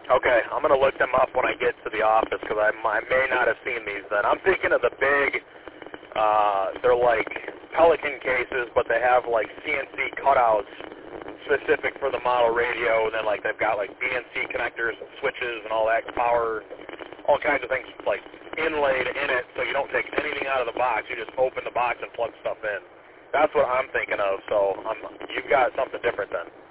Okay, I'm going to look them up when I get to the office because I may not have seen these then. I'm thinking of the big, they're like Pelican cases, but they have like CNC cutouts specific for the model radio, and then like they've got like BNC connectors and switches and all that power, all kinds of things like inlaid in it so you don't take anything out of the box. You just open the box and plug stuff in. That's what I'm thinking of, so you've got something different then.